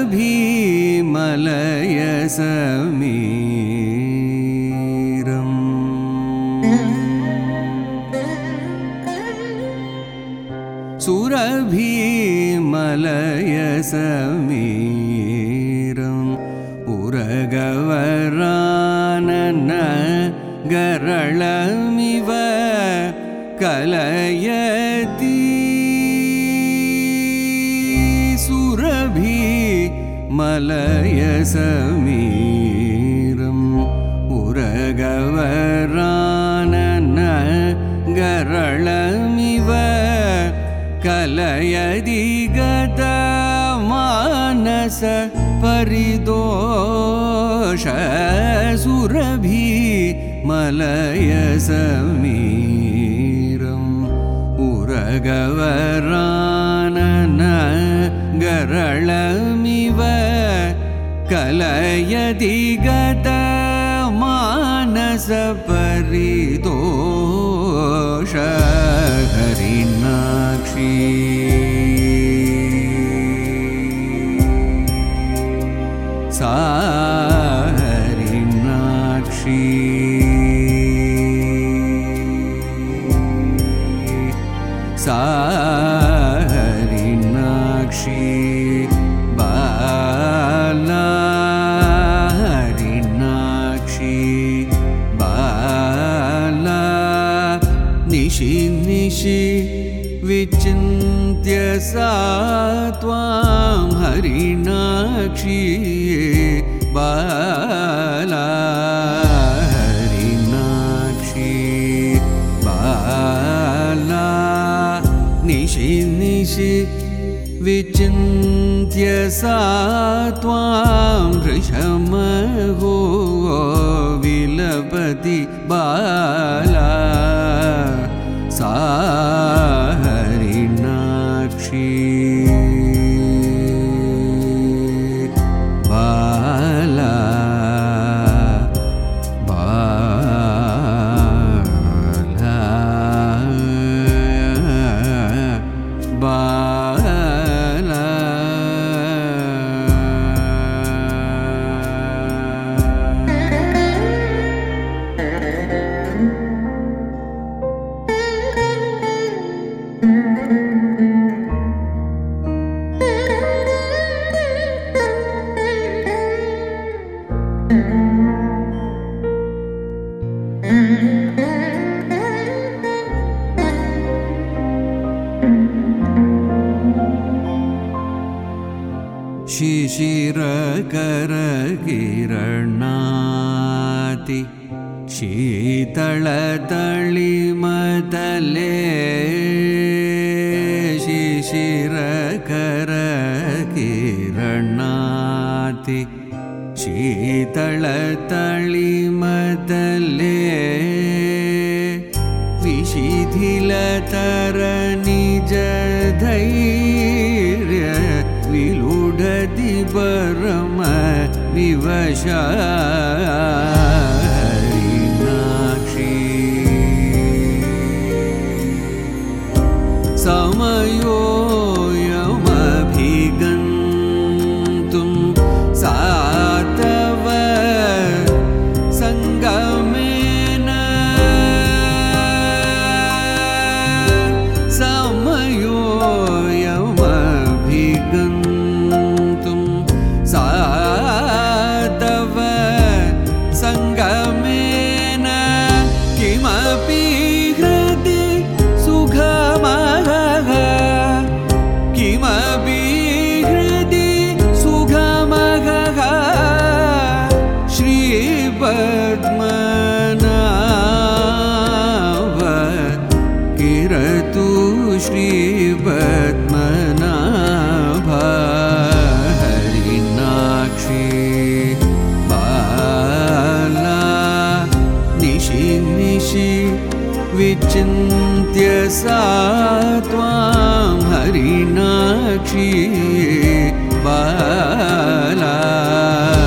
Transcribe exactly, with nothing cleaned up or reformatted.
सुरभिमलयसमीरम् सुरभिमलयसमीरम् उरगवरानन गरळमिव कलयति सुरभिमलयसमीरम् उरगवरानन गरळमिव कलयति गतमानस परिदोष सुरभिमलयसमीरम् उरगवरानन गरळमिव कलयति गतमानस परिदोष हरिणाक्षी सा हरिणाक्षी सा हरिणाक्षी बाला हरिणाक्षी बाला निशि निशि विचिन्त्य सा त्वां हरिणाक्षी बाला हरिणाक्षी बाला निशि निशि विचिन्त्य सा त्वां वृषमहो विलपति बाला सा हरिणाक्षी बाला बाला बाला शिशिरकरकिरणाति शीतलतळिमतले शिशिरकरकिरणाति शीतलतळिमतले विशिथिलतरनिजधैर्य विलुढति परम विवशा हरिणाक्षी समयोऽयमभिगन्तुं सा तव सङ्गमेन समयोऽयमभिगन्तुं सा तव सङ्गमेन किमपि हृदि सुखमः किमपि हृदि सुखमः श्रीपद्मनाभ किरतु श्रीपद्मनाभ हरिणाक्षी बाला निशि निशि विचिन्त्य सा त्वां हरिणाक्षी बाला